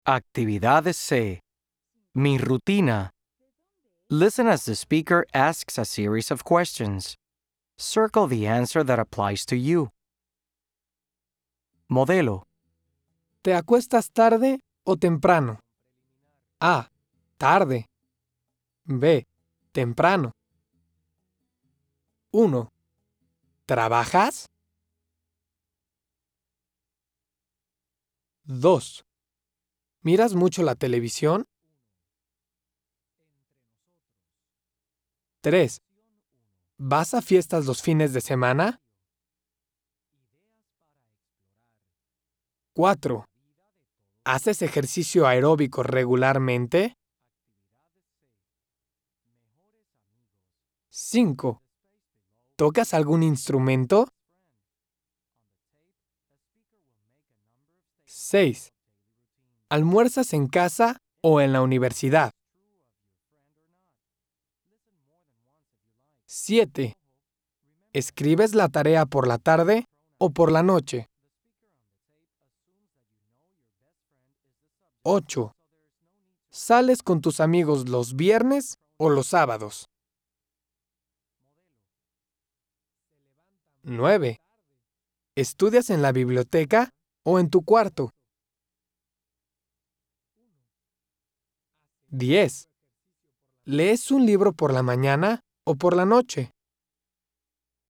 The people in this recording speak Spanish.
Actividades C. Mi rutina. Listen as the speaker asks a series of questions. Circle the answer that applies to you. Modelo. ¿Te acuestas tarde o temprano? A. Tarde. B. Temprano. 1. ¿Trabajas? 2. ¿Miras mucho la televisión? 3. ¿Vas a fiestas los fines de semana? 4. ¿Haces ejercicio aeróbico regularmente? 5. ¿Tocas algún instrumento? 6. ¿Almuerzas en casa o en la universidad? 7. ¿Escribes la tarea por la tarde o por la noche? 8. ¿Sales con tus amigos los viernes o los sábados? 9. ¿Estudias en la biblioteca o en tu cuarto? 10. ¿Lees un libro por la mañana o por la noche?